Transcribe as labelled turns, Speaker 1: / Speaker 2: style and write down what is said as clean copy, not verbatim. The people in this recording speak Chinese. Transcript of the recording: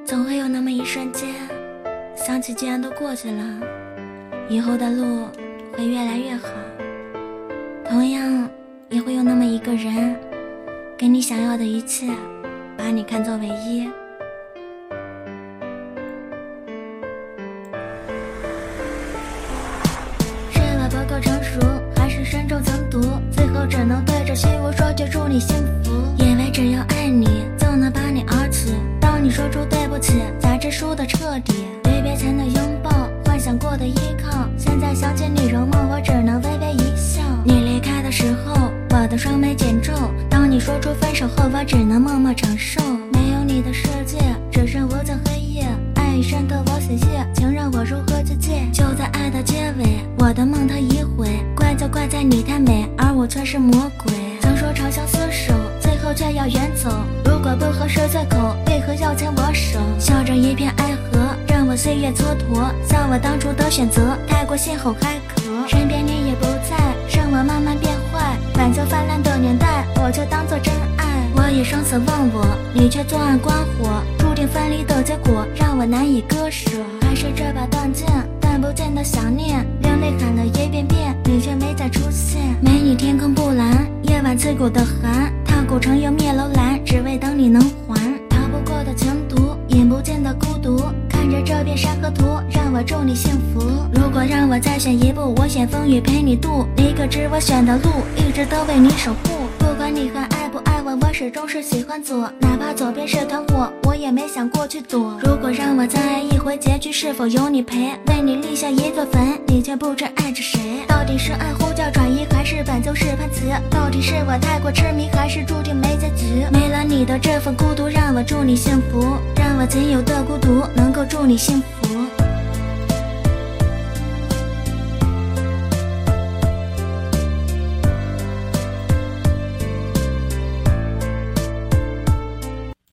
Speaker 1: 总会有那么一瞬间，想起既然都过去了，以后的路会越来越好。同样也会有那么一个人，给你想要的一切，把你看作唯一。是我不够成熟，还是身中曾毒？最后只能对着虚无说句祝你幸福。以为只要爱你就能把你而起，当你说出对不起，才知输得彻底。离别前的拥抱，幻想过的依靠，现在想起你容貌，我只能微微一笑。你离开的时候，我的双眉紧皱，当你说出分手后，我只能默默承受。没有你的世界，只剩无尽黑夜，爱已渗透我血液，请让我如何去戒？就在爱的结尾，我的梦它已毁，怪就怪在你太美，而我却是魔鬼。曾说长相厮守，最后却要远走，如果不合适借口，为何要牵我手？笑着一片爱河，让我岁月蹉跎，像我当初的选择太过信口开河。身边你也不在，让我慢慢变坏，挽救泛滥的年代，我却当作真爱。我以生死忘我，你却作案关火，注定分离的结果让我难以割舍。还是这把断剑，但不见的想念，流泪喊了一遍遍，你却没再出现。没你天空不蓝，夜晚刺骨的寒，踏古城又灭楼兰，只为等你能还。逃不过的情毒，饮不尽的孤独，看着这片山河图，让我祝你幸福。如果让我再选一步，我选风雨陪你渡，你可知我选的路，一直都为你守护。不管你还爱不爱我，我始终是喜欢左，哪怕左边是团火，我也没想过去躲。如果让我再爱一回，结局是否有你陪？为你立下一座坟，你却不知爱着谁。到底是爱呼叫转移，还是本就是判词？到底是我太过痴迷，还是注定没结局？没了你的这份孤独，让我祝你幸福，让我仅有的孤独能够祝你幸福。